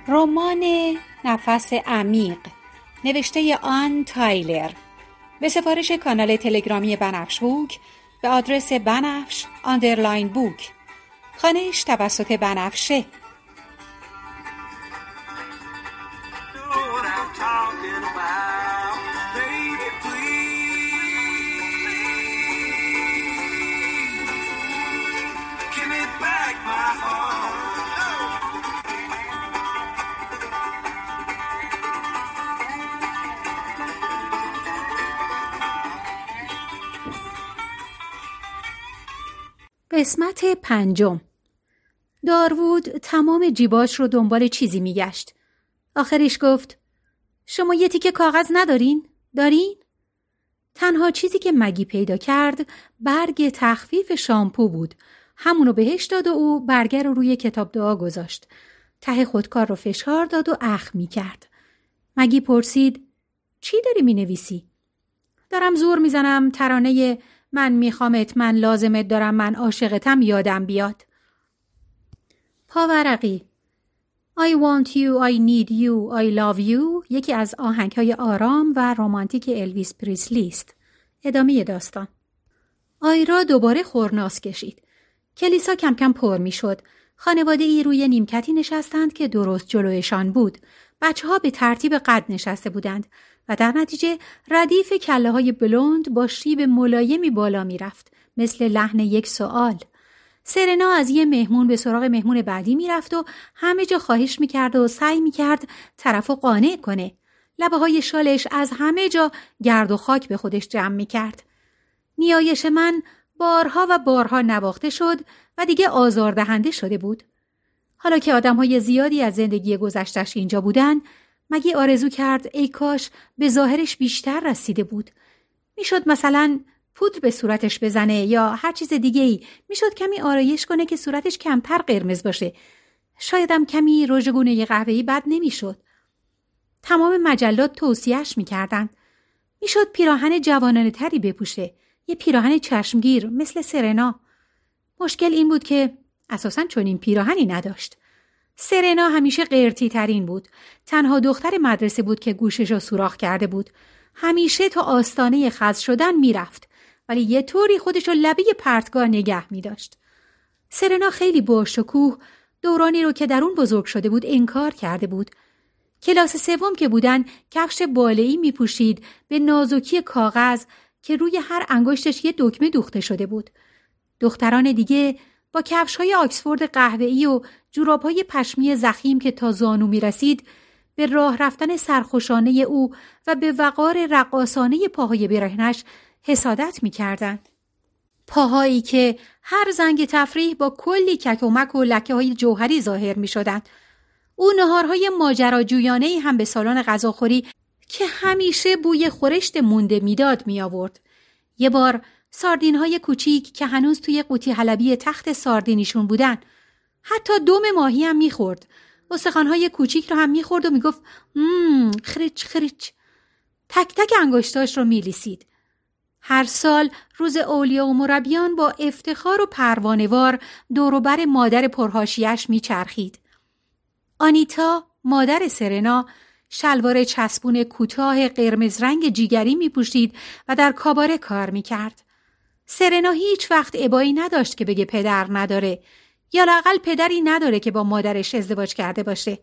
رمان نفس عمیق نوشته آن تایلر به سفارش کانال تلگرامی بنفش بوک به آدرس بنفش_بوک خوانش توسط بنفشه. قسمت 5. داروود تمام جیباش رو دنبال چیزی میگشت. آخرش گفت شما یه تیکه کاغذ ندارین؟ دارین؟ تنها چیزی که مگی پیدا کرد برگ تخفیف شامپو بود. همونو بهش داد و او برگه رو روی کتاب دعا گذاشت. ته خودکار رو فشار داد و اخم میکرد. مگی پرسید چی داری مینویسی؟ دارم زور میزنم ترانه من میخوامت، من لازمت دارم، من عاشقتم یادم بیاد. پاورقی I want you, I need you, I love you یکی از آهنگ‌های آرام و رمانتیک الویس پریسلی است. ادامه داستان. آیرا دوباره خورناس کشید. کلیسا کم کم پر میشد. خانواده ای روی نیمکتی نشستند که درست جلویشان بود. بچه‌ها به ترتیب قد نشسته بودند و در نتیجه ردیف کله‌های بلوند با شیب ملایمی بالا می‌رفت، مثل لحن یک سوال. سرنا از یه مهمون به سراغ مهمون بعدی می‌رفت و همه جا خواهش می‌کرد و سعی می‌کرد طرفو قانع کنه. لبه‌های شالش از همه جا گرد و خاک به خودش جمع می‌کرد. نیایش من بارها و بارها نواخته شد و دیگه آزاردهنده شده بود. حالا که آدم‌های زیادی از زندگی گذشتش اینجا بودن، مگی آرزو کرد ای کاش به ظاهرش بیشتر رسیده بود. میشد مثلا پودر به صورتش بزنه یا هر چیز دیگه‌ای. میشد کمی آرایش کنه که صورتش کمتر قرمز باشه. شایدم کمی رژ گونه قهوه‌ای بد نمیشد. تمام مجلات توصیه‌اش میکردن. میشد پیراهن جوانانه تری بپوشه، یه پیراهن چشمگیر مثل سرنا. مشکل این بود که اساساً چنین پیراهنی نداشت. سرنا همیشه قرتی ترین بود. تنها دختر مدرسه بود که گوشش رو سوراخ کرده بود. همیشه تا آستانه خز شدن میرفت، ولی یه طوری خودش رو لبه پرتگاه نگه میداشت. سرنا خیلی باشکوه دورانی رو که در اون بزرگ شده بود انکار کرده بود. کلاس سوم که بودن کفش باله‌ای میپوشید به نازکی کاغذ که روی هر انگشتش یه دکمه دوخته شده بود. دختران دیگه با کفش‌های آکسفورد قهوه‌ای و جوراب‌های پشمی ضخیم که تا زانو می‌رسید به راه رفتن سرخوشانه او و به وقار رقاصانه پاهای برهنش حسادت می‌کردند. پاهایی که هر زنگ تفریح با کلی کک و مک و لکه‌های جوهری ظاهر می‌شدند. او نهارهای ماجراجویانه‌ای هم به سالن غذاخوری که همیشه بوی خورشت مونده میداد می‌آورد. یه بار ساردین‌های کوچیک که هنوز توی قوطی حلبی تخت ساردینیشون بودن، حتی دم ماهی هم می‌خورد. استخوان‌های کوچیک رو هم می‌خورد و میگفت خریچ خریچ. تک تک انگشتاش رو میلیسید. هر سال روز اولیا و مربیان با افتخار و پروانه‌وار دور و بر مادر پرحاشیه‌اش میچرخید. آنیتا، مادر سرنا، شلوار چسبون کوتاه قرمز رنگ جیگری میپوشید و در کاباره کار میکرد. سرنا هیچ وقت ابایی نداشت که بگه پدر نداره، یا لااقل پدری نداره که با مادرش ازدواج کرده باشه.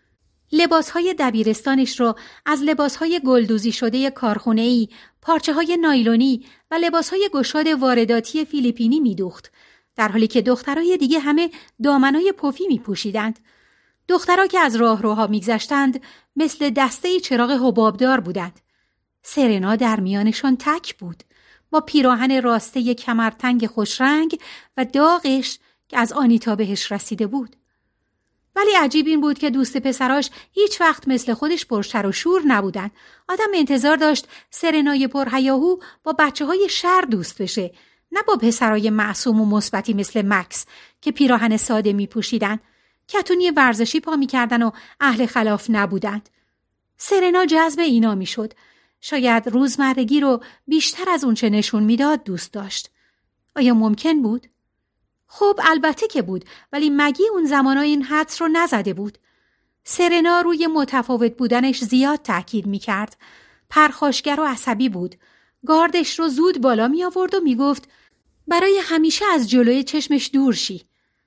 لباسهای دبیرستانش رو از لباسهای گلدوزی شده کارخونه‌ای، پارچه‌های نایلونی و لباسهای گشاد وارداتی فیلیپینی میدوخت، در حالی که دخترای دیگه همه دامنای پفی میپوشیدند. دخترها که از راهروها میگذشتند مثل دسته چراغ حبابدار بودند. سرنا در میانشان تک بود، با پیراهن راسته کمرتنگ خوشرنگ و داغش که از آنیتا بهش رسیده بود. ولی عجیب این بود که دوست پسراش هیچ وقت مثل خودش پرشر و شور نبودن. آدم انتظار داشت سرنای پرهیاهو با بچه‌های شر دوست بشه، نه با پسرای معصوم و مثبتی مثل مکس که پیراهن ساده میپوشیدن، کتونی ورزشی پا میکردن و اهل خلاف نبودند. سرنا جذب اینا میشد. شاید روزمرگی رو بیشتر از اون چه نشون میداد دوست داشت. آیا ممکن بود؟ خب البته که بود، ولی مگی اون زمانا این حدس رو نزده بود. سرنا روی متفاوت بودنش زیاد تأکید می‌کرد. پرخاشگر و عصبی بود. گاردش رو زود بالا می آورد و می گفت برای همیشه از جلوی چشمش دور شی.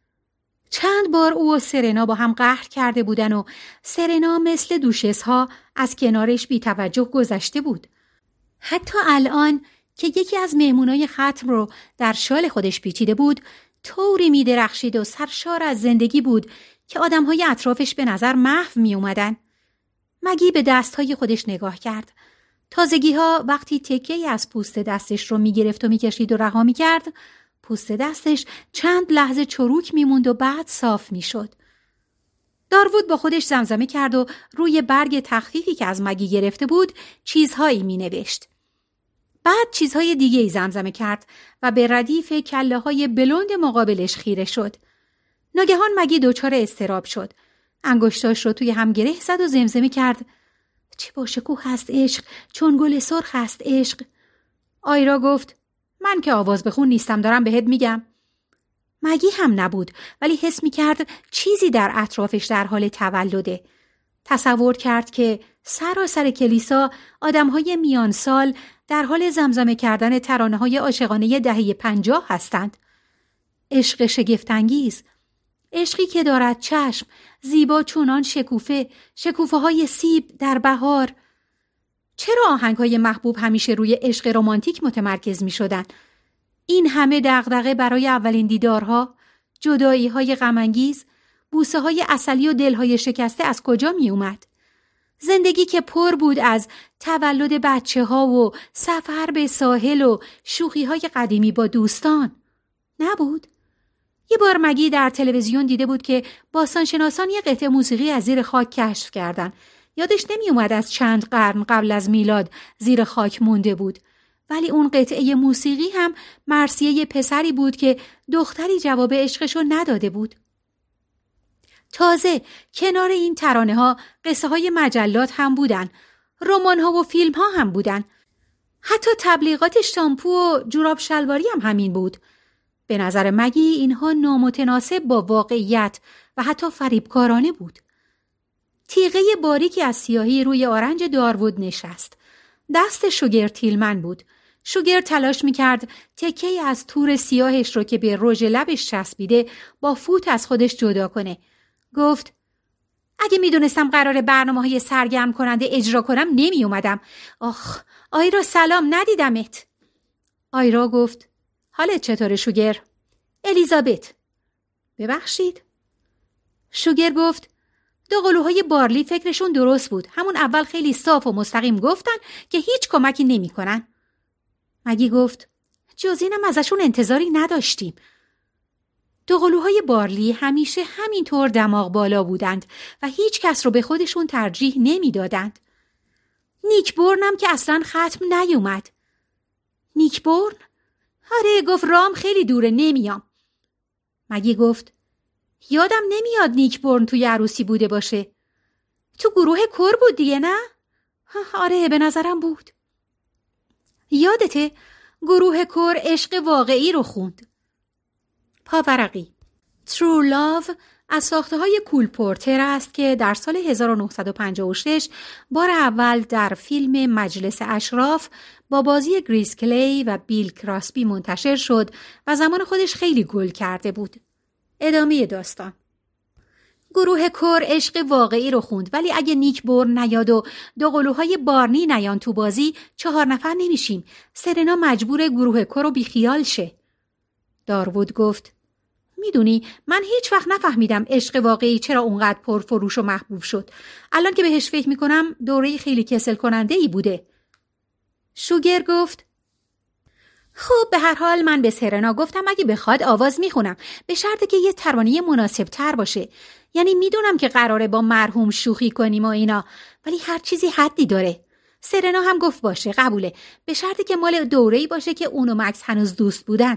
چند بار او و سرنا با هم قهر کرده بودن و سرنا مثل دوشس‌ها از کنارش بی توجه گذشته بود. حتی الان که یکی از مهمونای ختم رو در شال خودش پیچیده بود، طوری می درخشید و سرشار از زندگی بود که آدم‌های اطرافش به نظر محو می اومدن. مگی به دست‌های خودش نگاه کرد. تازگی‌ها وقتی تکه‌ای از پوست دستش رو می‌گرفت و می‌کشید و رها می‌کرد، پوست دستش چند لحظه چروک می‌موند و بعد صاف می‌شد. داروود با خودش زمزمه کرد و روی برگ تخفیفی که از مگی گرفته بود چیزهایی می‌نوشت. بعد چیزهای دیگه‌ای زمزمه کرد و به ردیف کله‌های بلند مقابلش خیره شد. ناگهان مگی دچار اضطراب شد. انگشتاش رو توی هم گره زد و زمزمه کرد: چه باشکوه هست عشق، چون گل سرخ هست عشق. آیرا گفت: من که آواز بخون نیستم، دارم بهت میگم. مگی هم نبود، ولی حس میکرد چیزی در اطرافش در حال تولده. تصور کرد که سراسر کلیسا آدمهای میان سال در حال زمزمه کردن ترانه‌های عاشقانه دهه 50 هستند. عشق شگفت‌انگیز، عشقی که دارد چشم، زیبا چونان شکوفه های سیب در بهار. چرا آهنگ‌های محبوب همیشه روی عشق رمانتیک متمرکز می‌شدن؟ این همه دغدغه برای اولین دیدارها، جدایی‌های غم‌انگیز، بوسه‌های عسلی و دل‌های شکسته از کجا می‌اومد؟ زندگی که پر بود از تولد بچه‌ها و سفر به ساحل و شوخی‌های قدیمی با دوستان نبود؟ یه بار مگی در تلویزیون دیده بود که باستانشناسان یه قطعه موسیقی از زیر خاک کشف کردن. یادش نمی اومد از چند قرن قبل از میلاد زیر خاک مونده بود. ولی اون قطعه موسیقی هم مرثیه یه پسری بود که دختری جواب عشقشو نداده بود. تازه کنار این ترانه ها قصه های مجلات هم بودن. رمان ها و فیلم ها هم بودن. حتی تبلیغات شامپو و جوراب شلواری هم همین بود. به نظر مگی اینها نامتناسب با واقعیت و حتی فریبکارانه بود. تیغه باریکی از سیاهی روی آرنج داروود نشست. دست شوگر تیلمن بود. شوگر تلاش میکرد تکه‌ای از تور سیاهش رو که به رژ لبش چسبیده با فوت از خودش جدا کنه. گفت: اگه میدونستم قراره برنامه‌های سرگرم کننده اجرا کنم نمی اومدم. آخ، آیرا سلام، ندیدمت. آیرا گفت: حالت چطوره شوگر؟ الیزابت. ببخشید؟ شوگر گفت: دو قلوهای بارلی فکرشون درست بود. همون اول خیلی صاف و مستقیم گفتن که هیچ کمکی نمی کنن. مگی گفت: جز اینم ازشون انتظاری نداشتیم. دو قلوهای بارلی همیشه همینطور دماغ بالا بودند و هیچ کس رو به خودشون ترجیح نمی دادند. نیک بورنم که اصلاً ختم نیومد. نیک بورن؟ آره، گفت رام خیلی دوره، نمیام. مگی گفت: یادم نمیاد نیک بورن توی عروسی بوده باشه. تو گروه کور بود دیگه، نه؟ آره، به نظرم بود. یادته گروه کور عشق واقعی رو خوند. پاورقی. True Love از ساخته‌های کول پورتر است که در سال 1956 بار اول در فیلم مجلس اشراف با بازی گریس کلی و بیل کراسبی منتشر شد و زمان خودش خیلی گل کرده بود. ادامه داستان. گروه کور عشق واقعی رو خوند، ولی اگه نیک بورن نیاد و دو قلوهای بارنی نیان تو بازی 4 نفر نمیشیم. سرنا مجبور گروه کور رو بیخیال شه. داروود گفت: میدونی من هیچ وقت نفهمیدم عشق واقعی چرا اونقدر پرفروش و محبوب شد. الان که بهش فکر میکنم دوره خیلی کسل کننده ای بوده. شوگر گفت: خب به هر حال من به سرنا گفتم اگه بخواد آواز میخونم، به شرطی که یه ترانه مناسب تر باشه. یعنی میدونم که قراره با مرحوم شوخی کنیم و اینا، ولی هر چیزی حدی داره. سرنا هم گفت باشه، قبوله، به شرطی که مال دوره‌ای باشه که اون و مکس هنوز دوست بودن.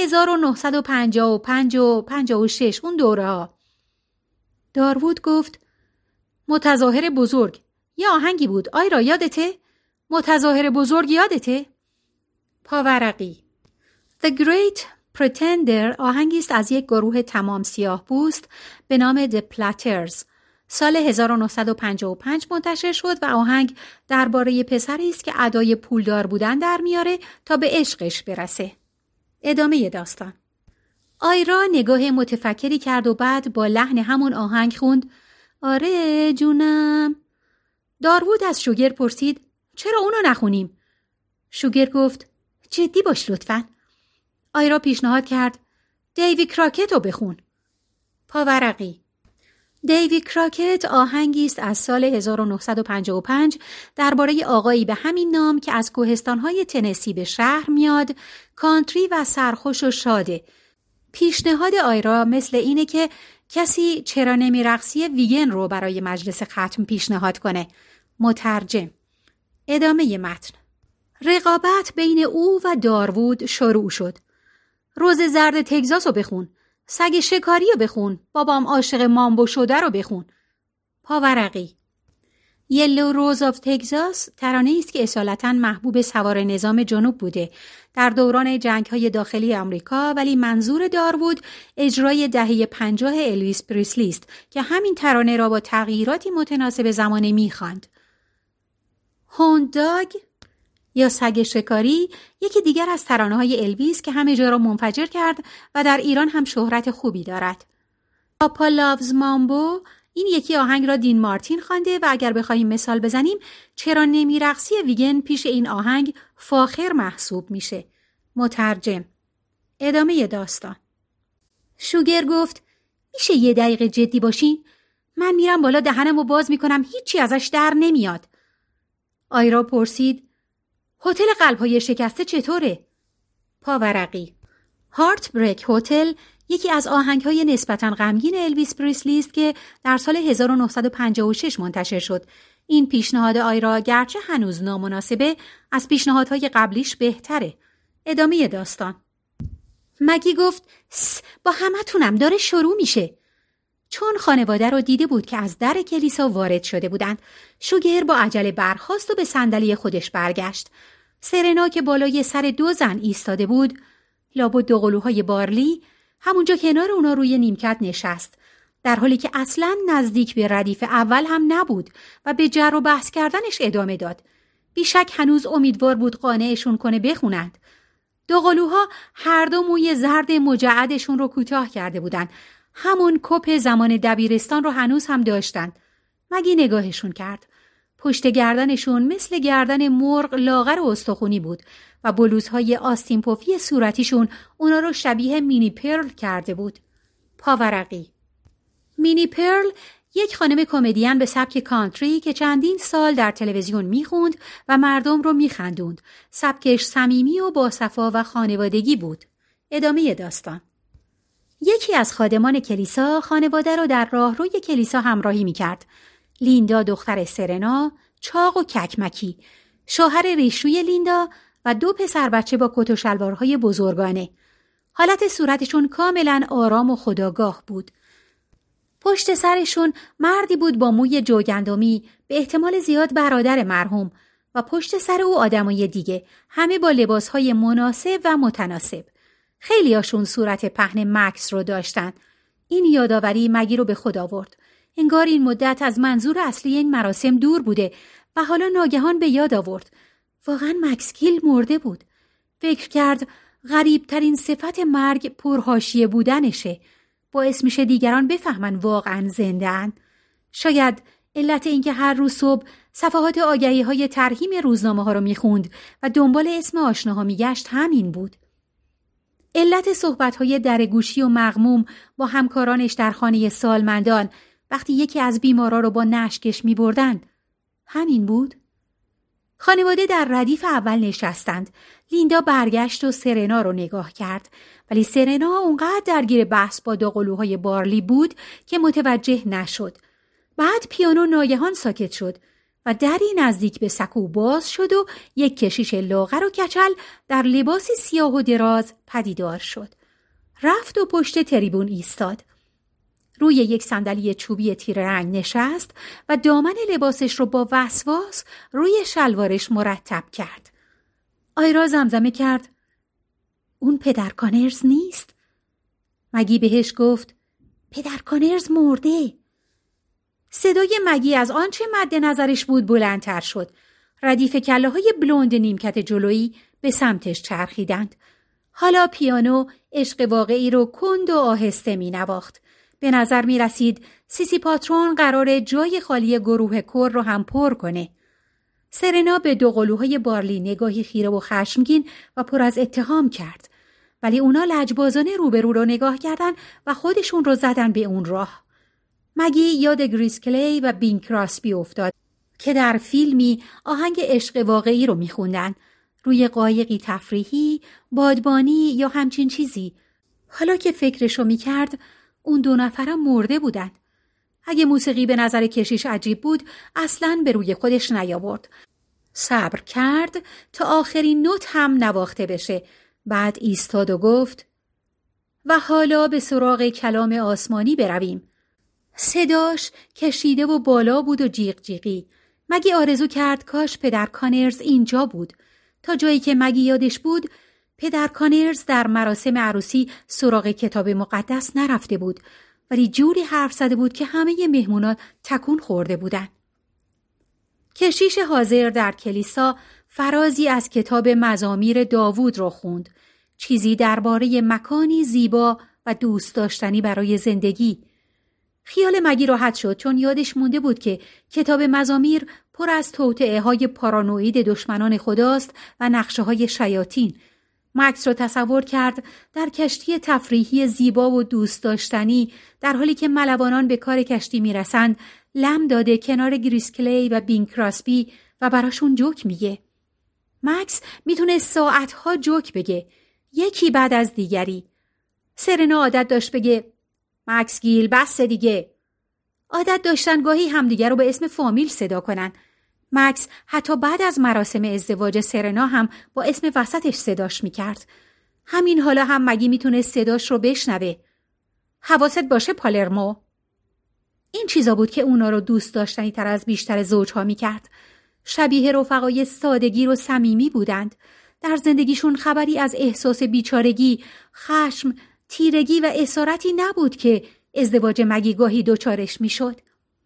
1955 و 56 اون دوره ها. داروود گفت: متظاهر بزرگ. یه آهنگی بود. آیرا یادته؟ متظاهر بزرگ یادته؟ پاورقی. The Great Pretender آهنگی است از یک گروه تمام سیاه پوست به نام The Platters. سال 1955 منتشر شد و آهنگ درباره پسری است که ادای پولدار بودن در میاره تا به عشقش برسه. ادامه داستان. آیرا نگاه متفکری کرد و بعد با لحن همون آهنگ خوند: آره جونم. داروود از شوگر پرسید: چرا اونو نخونیم؟ شوگر گفت: جدی باش لطفاً. آیرا پیشنهاد کرد: دیوی کراکت رو بخون. پاورقی. دیوی کراکت آهنگی است از سال 1955 درباره آقایی به همین نام که از کوهستان‌های تنسی به شهر میاد، کانتری و سرخوش و شاده. پیشنهاد آیرا مثل اینه که کسی چرا نمیرقصی ویگن رو برای مجلس ختم پیشنهاد کنه. مترجم. ادامه متن. رقابت بین او و داروود شروع شد. روز زرد تگزاس رو بخون. سگ شکاری رو بخون. بابام عاشق مامبو شده رو بخون. پاورقی. یلو روز آف تگزاس ترانه است که اصالتاً محبوب سوار نظام جنوب بوده در دوران جنگ‌های داخلی آمریکا، ولی منظور داروود اجرای دهه 50 الویس پریسلی است که همین ترانه را با تغییراتی متناسب زمانه می‌خواند. هوند داگ یا سگ شکاری یکی دیگر از ترانه‌های الویس که همه جا را منفجر کرد و در ایران هم شهرت خوبی دارد. پاپا لاوز مامبو این یکی آهنگ را دین مارتین خوانده و اگر بخوایم مثال بزنیم چرا نمیرقصی ویگن پیش این آهنگ فاخر محسوب میشه. مترجم. ادامه داستان. شوگر گفت: میشه یه دقیقه جدی باشین؟ من میرم بالا دهنمو باز میکنم هیچی ازش در نمیاد. آیرا پرسید: هتل قلب‌های شکسته چطوره؟ پاورقی. هارت بریک هتل یکی از آهنگ‌های نسبتاً غمگین الویس پریسلی است که در سال 1956 منتشر شد. این پیشنهاد آیرا گرچه هنوز نامناسبه، از پیشنهادهای قبلیش بهتره. ادامه داستان. مگی گفت: با همتونم داره شروع میشه. چون خانواده رو دیده بود که از در کلیسا وارد شده بودند، شوگر با عجله برخاست و به صندلی خودش برگشت. سرنا که بالای سر دو زن ایستاده بود، لابد دوقلوهای بارلی، همونجا کنار اونا روی نیمکت نشست، در حالی که اصلاً نزدیک به ردیف اول هم نبود و به جر و بحث کردنش ادامه داد. بیشک هنوز امیدوار بود قانعشون کنه بخونند. دوقلوها هر دو موی زرد مجعدشون رو کوتاه کرده بودند. همون کپ زمان دبیرستان رو هنوز هم داشتند. مگی نگاهشون کرد. پشت گردنشون مثل گردن مرغ لاغر و استخونی بود و بلوزهای آستین پفی صورتیشون اونا رو شبیه مینی پرل کرده بود. پاورقی. مینی پرل یک خانم کمدین به سبک کانتری که چندین سال در تلویزیون میخوند و مردم رو میخندوند. سبکش صمیمی و باصفا و خانوادگی بود. ادامه داستان. یکی از خادمان کلیسا خانواده رو در راهروی کلیسا همراهی میکرد. لیندا دختر سرنا، چاق و ککمکی، شوهر ریشوی لیندا و دو پسر بچه با کت و شلوارهای بزرگانه. حالت صورتشون کاملا آرام و خودآگاه بود. پشت سرشون مردی بود با موی جوگندمی، به احتمال زیاد برادر مرحوم، و پشت سر او آدمای دیگه، همه با لباسهای مناسب و متناسب. خیلیاشون صورت پهن مکس رو داشتن. این یادآوری مگی رو به خود آورد. انگار این مدت از منظور اصلی این مراسم دور بوده و حالا ناگهان به یاد آورد. واقعا مکس گیل مرده بود. فکر کرد غریبترین صفت مرگ پرحاشیه بودنشه. باعث میشه دیگران بفهمن واقعا زنده اند. شاید علت اینکه هر روز صبح صفحات آگهی‌های ترحیم روزنامه‌ها رو میخوند و دنبال اسم آشناها میگشت همین بود. علت صحبت‌های درگوشی و مغموم با همکارانش در خانه سالمندان وقتی یکی از بیمارا رو با نشکش می‌بردند همین بود. خانواده در ردیف اول نشستند. لیندا برگشت و سرنا رو نگاه کرد، ولی سرنا اونقدر درگیر بحث با دوقلوهای بارلی بود که متوجه نشد. بعد پیانو ناگهان ساکت شد و دری نزدیک به سکو باز شد و یک کشیش لاغر و کچل در لباسی سیاه و دراز پدیدار شد. رفت و پشت تریبون ایستاد. روی یک صندلی چوبی تیره رنگ نشست و دامن لباسش رو با وسواس روی شلوارش مرتب کرد. آیرا زمزمه کرد: اون پدر کانرز نیست؟ مگی بهش گفت پدر کانرز مرده. صدای مگی از آنچه مد نظرش بود بلندتر شد. ردیف کله‌های بلوند نیمکت جلویی به سمتش چرخیدند. حالا پیانو عشق واقعی رو کند و آهسته می نواخت. به نظر می رسید سیسی پاترون قراره جای خالی گروه کور رو هم پر کنه. سرنا به دو قلوهای بارلی نگاهی خیره و خشمگین و پر از اتهام کرد. ولی اونا لجبازانه روبرو رو نگاه کردن و خودشون رو زدن به اون راه. مگی یاد گریس کلی و بینگ کراسبی افتاد که در فیلمی آهنگ عشق واقعی رو میخوندن، روی قایقی تفریحی، بادبانی یا همچین چیزی. حالا که فکرشو میکرد اون دو نفرم مرده بودن. اگه موسیقی به نظر کشیش عجیب بود اصلاً به روی خودش نیاورد. صبر کرد تا آخرین نوت هم نواخته بشه. بعد ایستاد و گفت و حالا به سراغ کلام آسمانی برویم. صداش کشیده و بالا بود و جیغ جیغی. مگی آرزو کرد کاش پدر کانرز اینجا بود. تا جایی که مگی یادش بود پدر کانرز در مراسم عروسی سراغ کتاب مقدس نرفته بود، ولی جوری حرف زده بود که همه مهمونا تکون خورده بودن. کشیش حاضر در کلیسا فرازی از کتاب مزامیر داوود را خوند، چیزی درباره مکانی زیبا و دوست داشتنی برای زندگی. خیال مگی راحت شد چون یادش مونده بود که کتاب مزامیر پر از توطئه‌های پارانوئید دشمنان خداست و نقشه‌های شیاطین. مکس رو تصور کرد در کشتی تفریحی زیبا و دوست داشتنی، در حالی که ملوانان به کار کشتی میرسند، لم داده کنار گریس کلی و بینگ کراسبی و براشون جوک میگه. مکس میتونه ساعتها جوک بگه، یکی بعد از دیگری. سرنا عادت داشت بگه مکس گیل بس دیگه. عادت داشتن گاهی همدیگر رو به اسم فامیل صدا کنن. مکس حتی بعد از مراسم ازدواج سرنا هم با اسم وسطش صداش میکرد. همین حالا هم مگی میتونه صداش رو بشنوه. حواست باشه پالرمو. این چیزا بود که اونا رو دوست داشتنی تر از بیشتر زوجها میکرد. شبیه رفقای سادگی و صمیمی بودند. در زندگیشون خبری از احساس بیچارگی، خشم، تیرگی و اسارتی نبود که ازدواج مگی گاهی دوچارش میشد.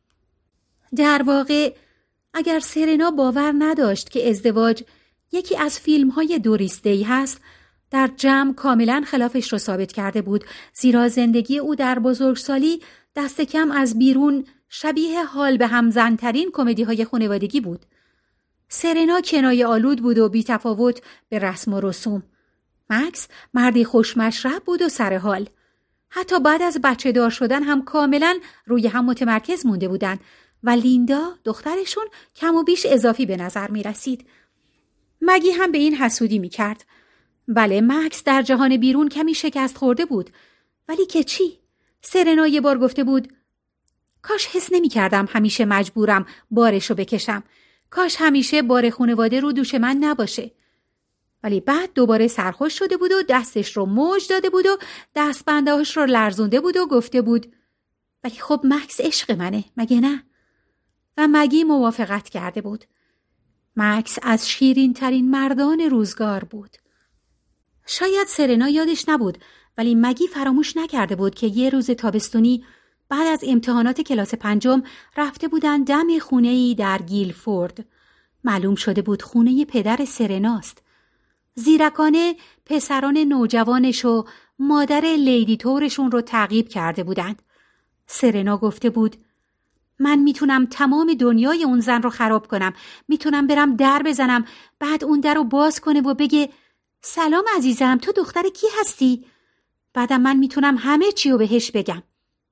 در واقع اگر سرنا باور نداشت که ازدواج یکی از فیلم‌های دوریس دی هست، در جمع کاملا خلافش رو ثابت کرده بود، زیرا زندگی او در بزرگسالی دست کم از بیرون شبیه حال به هم زن‌ترین کمدی‌های خانوادگی بود. سرنا کنایه آلود بود و بی‌تفاوت به رسم و رسوم. مکس مردی خوشمشرب بود و سرحال. حتی بعد از بچه دار شدن هم کاملا روی هم متمرکز مونده بودن و لیندا دخترشون کم و بیش اضافی به نظر می رسید. مگی هم به این حسودی می کرد. بله، مکس در جهان بیرون کمی شکست خورده بود، ولی که چی؟ سرنا یه بار گفته بود کاش حس نمی کردم همیشه مجبورم بارشو بکشم. کاش همیشه بار خانواده رو دوش من نباشه. ولی بعد دوباره سرخوش شده بود و دستش رو موج داده بود و دستبندهاش رو لرزونده بود و گفته بود ولی خب مکس عشق منه، مگه نه؟ و مگی موافقت کرده بود. مکس از شیرین ترین مردان روزگار بود. شاید سرنا یادش نبود، ولی مگی فراموش نکرده بود که یه روز تابستونی بعد از امتحانات کلاس 5 رفته بودن دم خونه‌ای در گیلفورد. معلوم شده بود خونه پدر سرناست. زیرکانه پسران نوجوانش و مادر لیدی تورشون رو تعقیب کرده بودند. سرنا گفته بود من میتونم تمام دنیای اون زن رو خراب کنم. میتونم برم در بزنم، بعد اون در رو باز کنه و بگه سلام عزیزم، تو دختر کی هستی؟ بعدم من میتونم همه چی رو بهش بگم.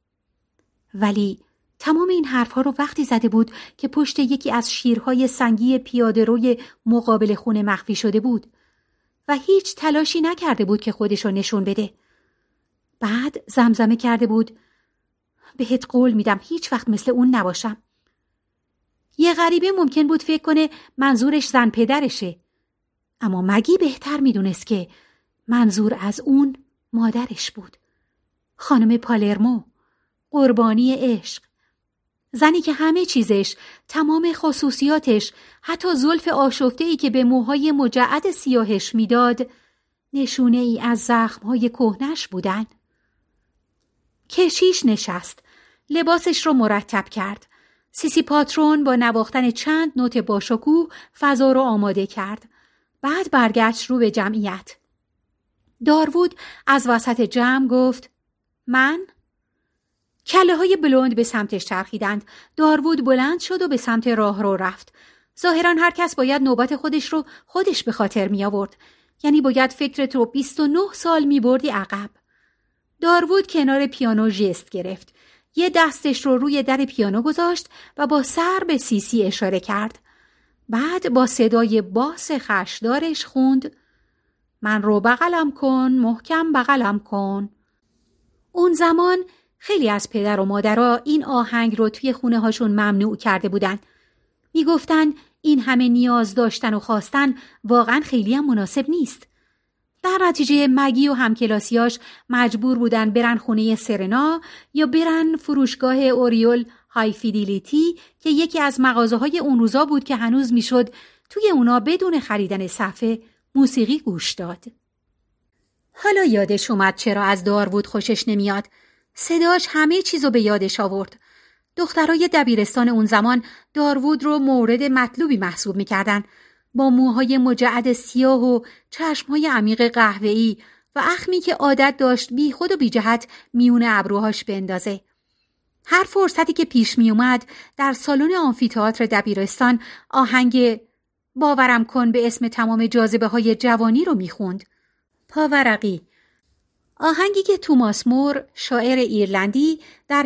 ولی تمام این حرفها رو وقتی زده بود که پشت یکی از شیرهای سنگی پیاده روی مقابل خونه مخفی شده بود و هیچ تلاشی نکرده بود که خودشو نشون بده. بعد زمزمه کرده بود بهت قول میدم هیچ وقت مثل اون نباشم. یه غریبه ممکن بود فکر کنه منظورش زن پدرشه، اما مگی بهتر میدونست که منظور از اون مادرش بود. خانم پالرمو، قربانی عشق، زنی که همه چیزش، تمام خصوصیاتش، حتی زلف آشفته‌ای که به موهای مجعد سیاهش میداد، نشونه ای از زخم‌های کهنش بودن. کشیش نشست، لباسش رو مرتب کرد. سیسی پاترون با نواختن چند نوت باشکوه فضا رو آماده کرد. بعد برگشت رو به جمعیت. داروود از وسط جمع گفت من؟ کله های بلند به سمتش چرخیدند. داروود بلند شد و به سمت راهرو رفت. ظاهراً هر کس باید نوبت خودش رو خودش به خاطر می آورد. یعنی باید فکرت رو 29 سال می بردی عقب. داروود کنار پیانو ژست گرفت. یه دستش رو روی در پیانو گذاشت و با سر به سیسی اشاره کرد. بعد با صدای باس خشدارش خوند من رو بغلم کن، محکم بغلم کن. اون زمان خیلی از پدر و مادرها این آهنگ رو توی خونه هاشون ممنوع کرده بودن. میگفتن این همه نیاز داشتن و خواستن واقعا خیلی هم مناسب نیست. در نتیجه مگی و همکلاسیاش مجبور بودن برن خونه سرنا یا برن فروشگاه اوریول های فیدیلیتی که یکی از مغازه‌های اون روزا بود که هنوز میشد توی اونا بدون خریدن صفحه موسیقی گوش داد. حالا یادش اومد چرا از داروود خوشش نمیاد. صداش همه چیزو به یادش آورد. دخترای دبیرستان اون زمان داروود رو مورد مطلوبی محسوب میکردن. با موهای مجعد سیاه و چشمهای عمیق قهوه‌ای و اخمی که عادت داشت بی خود و بی جهت میون ابروهاش بندازه. هر فرصتی که پیش می اومد در سالن آمفی‌تئاتر دبیرستان آهنگ باورم کن به اسم تمام جاذبه های جوانی رو میخوند. پاورقی، آهنگی که توماس مور شاعر ایرلندی در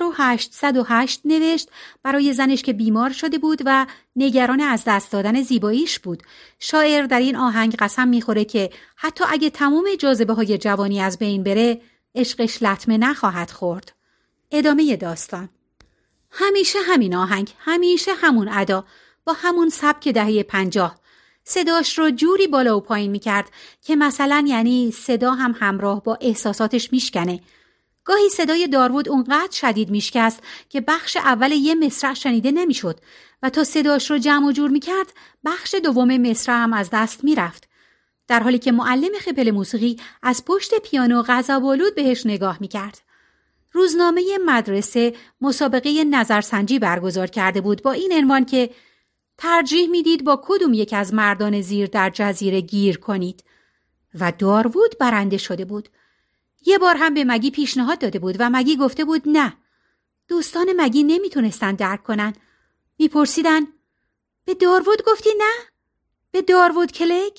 1808 نوشت برای زنش که بیمار شده بود و نگران از دست دادن زیباییش بود. شاعر در این آهنگ قسم میخوره که حتی اگه تمام جاذبه های جوانی از بین بره عشقش لطمه نخواهد خورد. ادامه داستان. همیشه همین آهنگ، همیشه همون ادا، با همون سبک دهه 50. صداش رو جوری بالا و پایین میکرد که مثلا یعنی صدا هم همراه با احساساتش میشکنه. گاهی صدای داروود اونقدر شدید میشکست که بخش اول یه مصرع شنیده نمیشد و تا صداش رو جمع و جور میکرد بخش دوم مصرع هم از دست میرفت. در حالی که معلم خپل موسیقی از پشت پیانو غضب‌آلود بهش نگاه میکرد. روزنامه مدرسه مسابقه نظرسنجی برگزار کرده بود با این عنوان که ترجیح میدید با کدوم یک از مردان زیر در جزیره گیر کنید و داروود برنده شده بود. یه بار هم به مگی پیشنهاد داده بود و مگی گفته بود نه. دوستان مگی نمیتونستن درک کنن. میپرسیدن به داروود گفتی نه؟ به داروود کلگ؟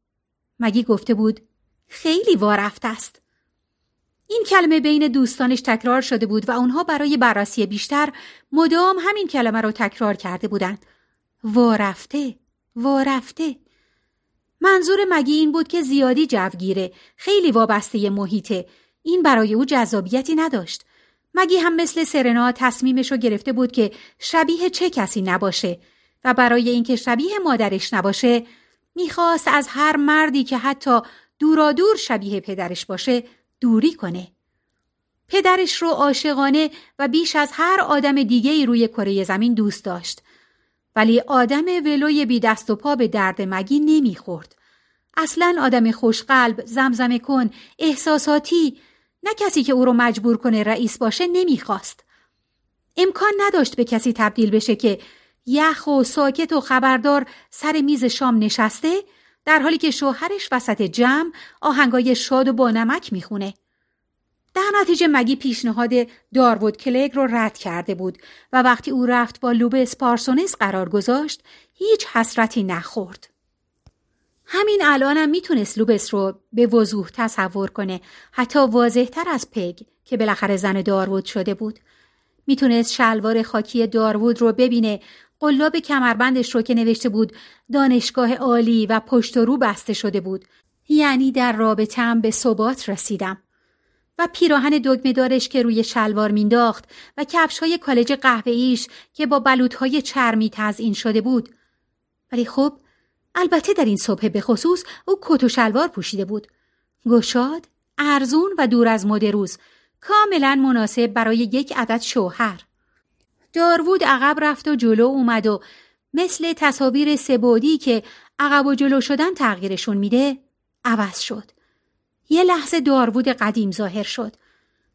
مگی گفته بود خیلی وارفته است. این کلمه بین دوستانش تکرار شده بود و اونها برای بررسی بیشتر مدام همین کلمه رو تکرار کرده بودند. وارفته، وارفته. منظور مگی این بود که زیادی جوگیره، خیلی وابسته محیطه. این برای او جذابیتی نداشت. مگی هم مثل سرنا تصمیمشو گرفته بود که شبیه چه کسی نباشه و برای اینکه شبیه مادرش نباشه میخواست از هر مردی که حتی دورادور شبیه پدرش باشه دوری کنه. پدرش رو عاشقانه و بیش از هر آدم دیگه‌ای روی کره زمین دوست داشت. ولی آدم ولوی بی دست و پا به درد مگی نمیخورد. اصلاً آدم خوشقلب، زمزمه کن، احساساتی، نه کسی که او رو مجبور کنه رئیس باشه نمیخواست. امکان نداشت به کسی تبدیل بشه که یخ و ساکت و خبردار سر میز شام نشسته در حالی که شوهرش وسط جمع آهنگای شاد و با نمک میخونه. در نتیجه مگی پیشنهاد داروود کلگ رو رد کرده بود و وقتی او رفت با لوبس پارسونس قرار گذاشت هیچ حسرتی نخورد. همین الانم میتونست لوبس رو به وضوح تصور کنه، حتی واضح‌تر از پگ که بالاخره زن داروود شده بود. میتونست شلوار خاکی داروود رو ببینه، قلاب کمربندش رو که نوشته بود دانشگاه عالی و پشت و رو بسته شده بود، یعنی در رابطه‌ام به ثبات رسیدم، و پیراهن دگمه‌دارش که روی شلوار مینداخت و کفش‌های کالج قهوه‌ایش که با بلوط‌های چرمی تزیین شده بود. ولی خب البته در این صبح به خصوص او کت و شلوار پوشیده بود، گشاد، ارزون و دور از مد روز، کاملا مناسب برای یک عدد شوهر. داروود عقب رفت و جلو اومد و مثل تصاویر سه‌بعدی که عقب و جلو شدن تغییرشون میده عوض شد. یه لحظه داروود قدیم ظاهر شد.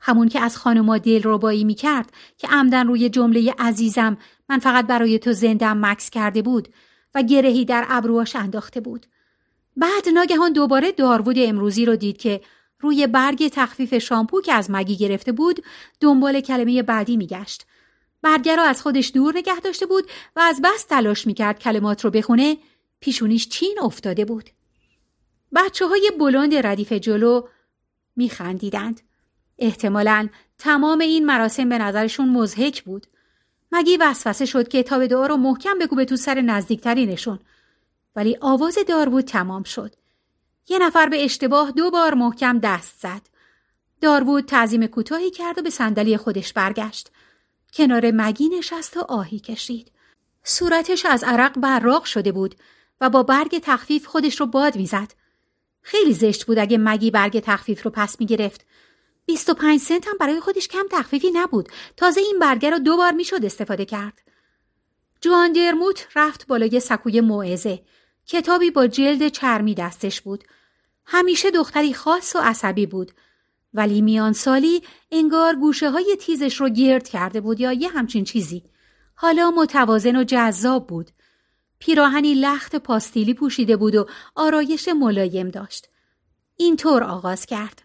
همون که از خانوما دلربایی می‌کرد که عمدن روی جمله عزیزم من فقط برای تو زندم مکث کرده بود و گرهی در ابروهاش انداخته بود. بعد ناگهان دوباره داروود امروزی رو دید که روی برگ تخفیف شامپو که از مگی گرفته بود دنبال کلمه بعدی میگشت. برگه رو از خودش دور نگه داشته بود و از بس تلاش میکرد کلمات رو بخونه پیشونیش چین افتاده بود. بچه‌های بلند ردیف جلو میخندیدند. احتمالاً تمام این مراسم به نظرشون مضحک بود. مگی وسوسه شد که کتاب دعا رو محکم بکوبه تو سر نزدیکترینشون. ولی آواز داروود تمام شد. یه نفر به اشتباه 2 بار محکم دست زد. داروود تعظیم کوتاهی کرد و به صندلی خودش برگشت. کنار مگی نشست و آهی کشید. صورتش از عرق براق شده بود و با برگ تخفیف خودش رو باد میزد. خیلی زشت بود اگه مگی برگ تخفیف رو پس میگرفت. 25 سنت هم برای خودش کم تخفیفی نبود. تازه این برگه رو 2 بار میشد استفاده کرد. جوان درموت رفت بالای سکوی موعظه. کتابی با جلد چرمی دستش بود. همیشه دختری خاص و عصبی بود. ولی میان سالی انگار گوشه های تیزش رو گرد کرده بود یا یه همچین چیزی. حالا متوازن و جذاب بود. پیراهنی لخت پاستیلی پوشیده بود و آرایش ملایم داشت. اینطور آغاز کرد.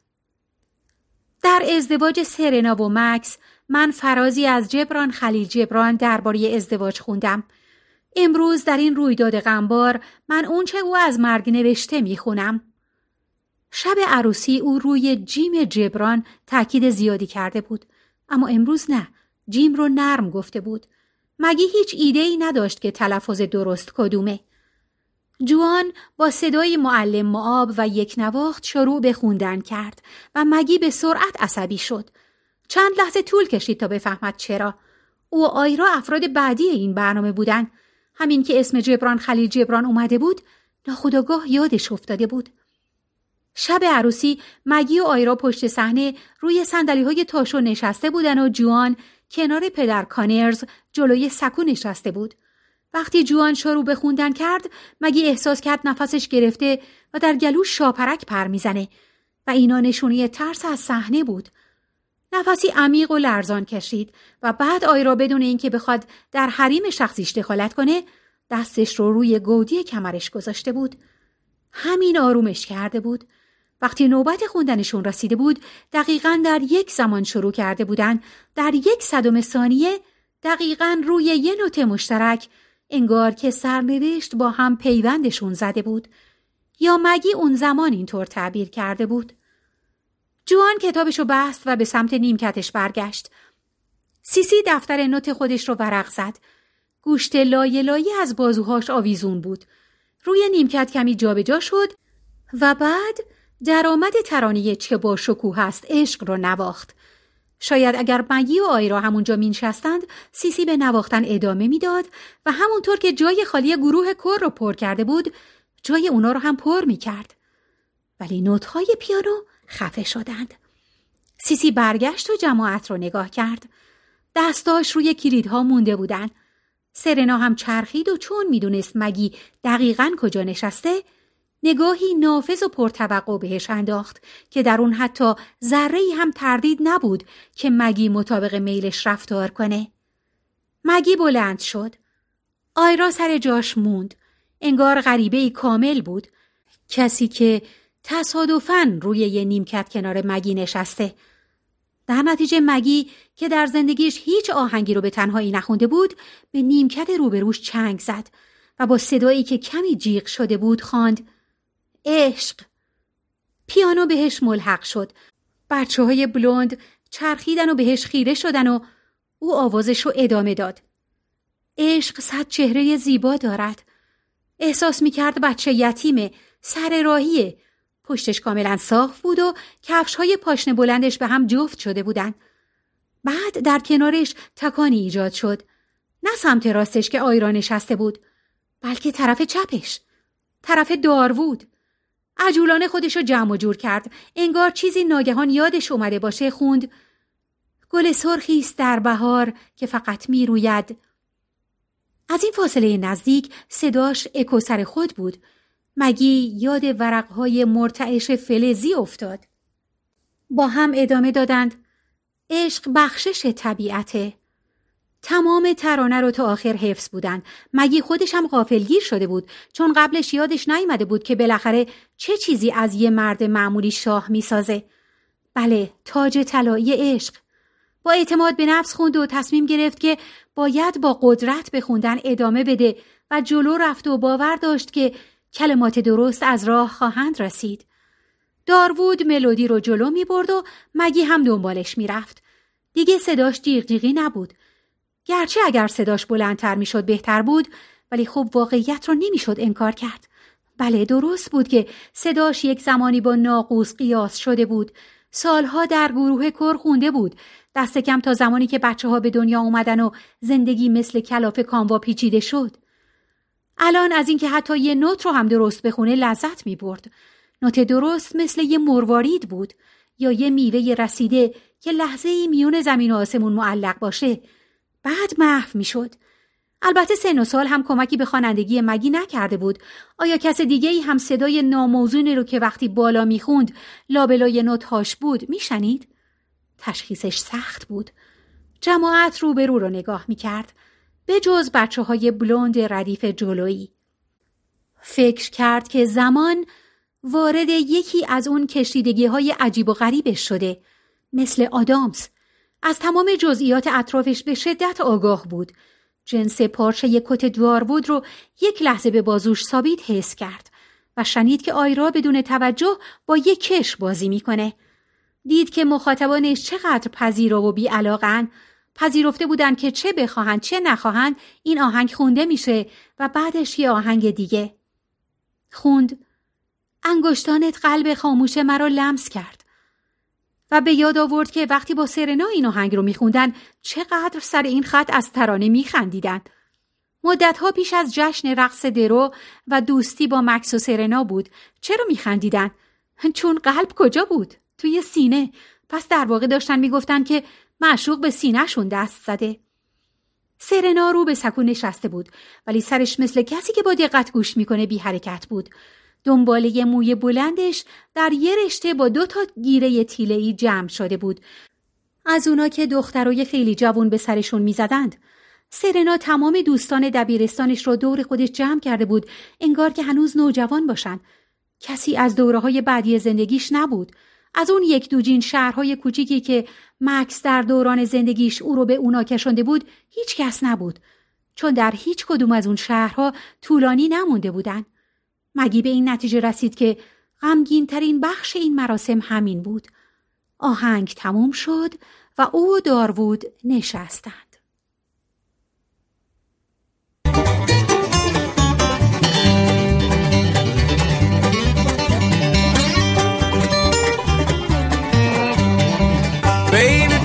در ازدواج سرنا و مکس من فرازی از جبران خلیل جبران درباره ازدواج خوندم. امروز در این رویداد غمبار من اونچه او از مرگ نوشته میخونم. شب عروسی او روی جیم جبران تاکید زیادی کرده بود. اما امروز نه، جیم رو نرم گفته بود. مگی هیچ ایده‌ای نداشت که تلفظ درست کدومه. جوان با صدای معلم معاب و یک نواخت شروع به خوندن کرد و مگی به سرعت عصبی شد. چند لحظه طول کشید تا بفهمد چرا. او و آیرا افراد بعدی این برنامه بودن. همین که اسم جبران خلیل جبران اومده بود، ناخودآگاه یادش افتاده بود. شب عروسی مگی و آیرا پشت صحنه روی صندلی‌های تاشو نشسته بودن و جوان کنار پدر کانرز جلوی سکو نشسته بود. وقتی جوان شروع به خوندن کرد، مگی احساس کرد نفسش گرفته و در گلوش شاپرک پر میزنه و اینا نشونی ترس از صحنه بود. نفسی عمیق و لرزان کشید و بعد آیرا بدون اینکه بخواد در حریم شخصیش دخالت کنه، دستش رو روی گودی کمرش گذاشته بود. همین آرومش کرده بود. وقتی نوبت خوندنشون رسیده بود، دقیقاً در یک زمان شروع کرده بودن، در 1/100 ثانیه، دقیقاً روی یه نوت مشترک، انگار که سرنوشت با هم پیوندشون زده بود. یا مگی اون زمان اینطور تعبیر کرده بود. جوان کتابشو بست و به سمت نیمکتش برگشت. سیسی دفتر نوت خودش رو ورق زد. گوشت لایه لایه از بازوهاش آویزون بود. روی نیمکت کمی جابجا شد و بعد درآمد ترانه چه با شکوه است عشق رو نواخت. شاید اگر مگی و آیرا همونجا مینشستند، سیسی به نواختن ادامه میداد و همونطور که جای خالی گروه کور رو پر کرده بود، جای اونا رو هم پر میکرد. ولی نوت‌های پیانو خفه شدند. سیسی برگشت و جماعت رو نگاه کرد. دستاش روی کلیدها مونده بودن. سرنا هم چرخید و چون میدونست مگی دقیقاً کجا نشسته، نگاهی نافذ و پرتوقع بهش انداخت که در اون حتی ذره‌ای هم تردید نبود که مگی مطابق میلش رفتار کنه. مگی بلند شد. آیرا سر جاش موند. انگار غریبه‌ای کامل بود. کسی که تصادفاً روی یه نیمکت کنار مگی نشسته. در نتیجه مگی که در زندگیش هیچ آهنگی رو به تنهایی نخونده بود، به نیمکت روبروش چنگ زد و با صدایی که کمی جیغ شده بود خواند: عشق. پیانو بهش ملحق شد. بچه‌های بلوند چرخیدن و بهش خیره شدن و او آوازش رو ادامه داد. عشق 100 چهره زیبا دارد. احساس می‌کرد بچه یتیمه، سر راهیه. پشتش کاملا صاف بود و کفش‌های پاشنه بلندش به هم جفت شده بودن. بعد در کنارش تکانی ایجاد شد. نه سمت راستش که آیرا نشسته بود، بلکه طرف چپش، طرف داروود. عجولانه خودشو جمع و جور کرد. انگار چیزی ناگهان یادش اومده باشه. خوند: گل سرخی است در بهار که فقط می روید. از این فاصله نزدیک صداش اکو سر خود بود. مگی یاد ورقهای مرتعش فلزی افتاد. با هم ادامه دادند: عشق بخشش طبیعته. تمام ترانه رو تا آخر حفظ بودن. مگی خودش هم غافلگیر شده بود، چون قبلش یادش نیامده بود که بالاخره چه چیزی از یه مرد معمولی شاه میسازه. بله، تاج طلایی عشق. با اعتماد به نفس خوند و تصمیم گرفت که باید با قدرت به خوندن ادامه بده و جلو رفت و باور داشت که کلمات درست از راه خواهند رسید. داروود ملودی رو جلو می برد و مگی هم دنبالش می رفت. دیگه صداش جیغ جیغی نبود. گرچه اگر صداش بلندتر می شد بهتر بود، ولی خب واقعیت رو نمی شد انکار کرد. بله، درست بود که صداش یک زمانی با ناقوس قیاس شده بود. سالها در گروه کور خونده بود، دست کم تا زمانی که بچه‌ها به دنیا اومدن و زندگی مثل کلاف کاموا پیچیده شد. الان از اینکه حتی یه نوت رو هم درست بخونه لذت می برد. نوت درست مثل یه مروارید بود یا یه میوه رسیده که لحظه‌ای میون زمین و آسمون معلق باشه، بعد محو می شد. البته سن و سال هم کمکی به خوانندگی مگی نکرده بود. آیا کس دیگه‌ای هم صدای ناموزونی رو که وقتی بالا میخوند لابلای نوت‌هاش بود میشنید؟ تشخیصش سخت بود. جماعت روبرو رو نگاه میکرد، به جز بچه‌های بلوند ردیف جلویی. فکر کرد که زمان وارد یکی از اون کشیدگی‌های عجیب و غریبش شده، مثل آدامس. از تمام جزئیات اطرافش به شدت آگاه بود. جنس پارچه یک کت داروود رو یک لحظه به بازوش ثابت حس کرد و شنید که آیرا بدون توجه با یک کش بازی میکنه. دید که مخاطبانش چقدر پذیرا و بی‌علاقه‌اند. پذیرفته بودن که چه بخواهند چه نخواهند این آهنگ خونده میشه و بعدش یه آهنگ دیگه. خوند: انگشتانت قلب خاموش مرا لمس کرد. و به یاد آورد که وقتی با سرنا این آهنگ رو میخوندن چقدر سر این خط از ترانه میخندیدن. مدتها پیش از جشن رقص درو و دوستی با مکس و سرنا بود. چرا میخندیدن؟ چون قلب کجا بود؟ توی سینه. پس در واقع داشتن میگفتن که معشوق به سینه‌شون دست زده. سرنا رو به سکو نشسته بود، ولی سرش مثل کسی که با دقت گوش میکنه بی حرکت بود. دنباله موی بلندش در یه رشته با 2 گیره تیله‌ای جمع شده بود، از اونا که دخترای خیلی جوان به سرشون میزدند. سرنا تمام دوستان دبیرستانش رو دور خودش جمع کرده بود، انگار که هنوز نوجوان باشن. کسی از دوره‌های بعدی زندگیش نبود. از اون 1-2 شهرهای کوچیکی که مکس در دوران زندگیش او رو به اونا کشانده بود هیچ کس نبود، چون در هیچ کدوم از اون شهرها طولانی نمونده بودن. مگی به این نتیجه رسید که غمگین ترین بخش این مراسم همین بود. آهنگ تموم شد و او و داروود نشستند. Baby